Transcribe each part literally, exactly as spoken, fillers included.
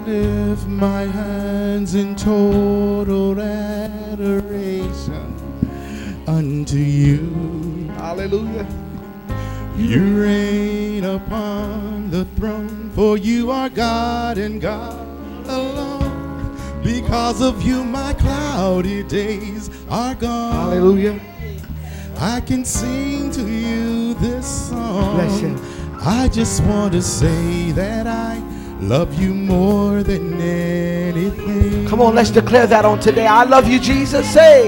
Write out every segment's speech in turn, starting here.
lift my hands in total adoration unto you. Hallelujah. You reign upon the throne, for you are God and God alone. Because of you, my cloudy days are gone. Hallelujah. I can sing to you this song. Bless you. I just want to say that I love you more than anything. Come on, let's declare that on today. I love you, Jesus. Say,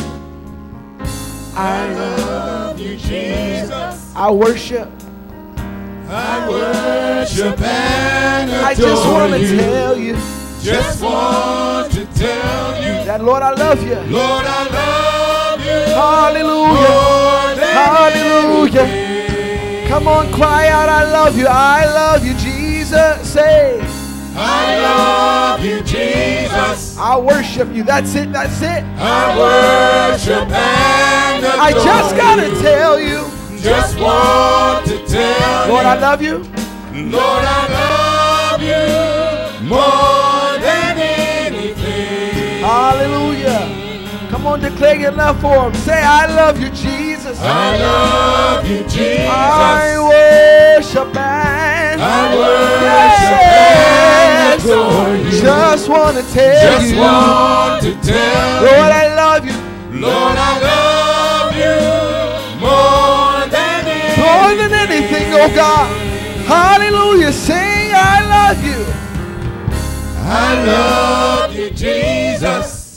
I love you, Jesus. I worship. I worship and adore I just want to you. tell you Just want to tell you that, Lord, I love you. Lord, I love you. Hallelujah. More than Hallelujah. anything. Come on, cry out, I love you. I love you, Jesus. Say, I love you, Jesus. I worship you. That's it. That's it. I worship and adore I just got to you. tell you, Just want to tell Lord, you I love you. Lord, I love you more than anything. Hallelujah. Come on, declare your love for him. Say, I love you, Jesus. I love you, Jesus. I worship and I worship yes. and adore you. Just want to tell Just you, want to tell Lord, you, I love you Lord, I love you more than anything. more than anything, oh God. Hallelujah. Sing, I love you. I love you, Jesus.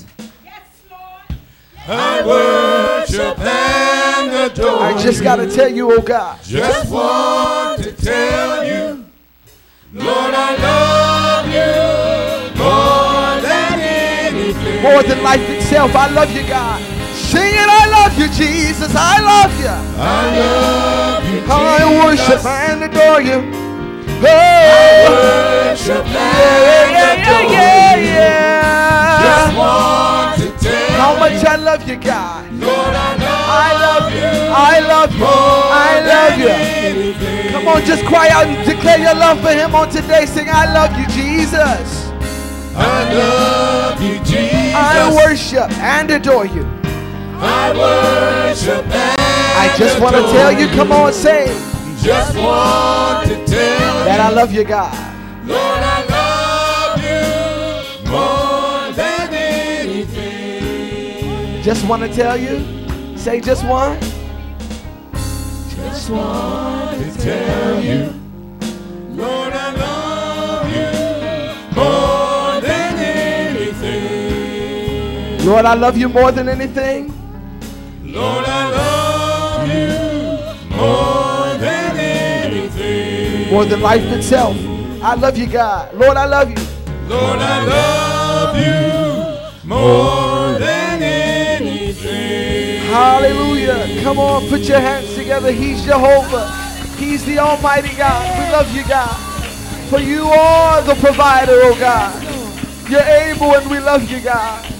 I worship and adore I just got to tell you, oh God. Just want to tell you, Lord, I love you more than anything. More than life itself, I love you, God. Sing it, I love you, Jesus. I love you. I love you, Jesus. I worship and adore you. Oh, I worship yeah, and yeah, adore yeah, you. yeah, Just yeah. want to tell How much you, I love you, God. Lord, I love, I love you. I love you. I love you. Come on, just cry out and declare your love for him on today. Sing, I love you, Jesus. I love you, Jesus. I worship and adore you. I worship and I just want to adore tell you, come on, say Just want to tell that you, I love you, God. Lord, I love you more than anything. Just want to tell you. Say just one. Just want to tell you, Lord, I love you more than anything. Lord, I love you more than anything. Lord, I love you more than anything. More than life itself. I love you, God. Lord, I love you. Lord, I love you more than anything. Hallelujah. Come on, put your hands together. He's Jehovah. He's the Almighty God. We love you, God. For you are the provider, oh God. You're able and we love you, God.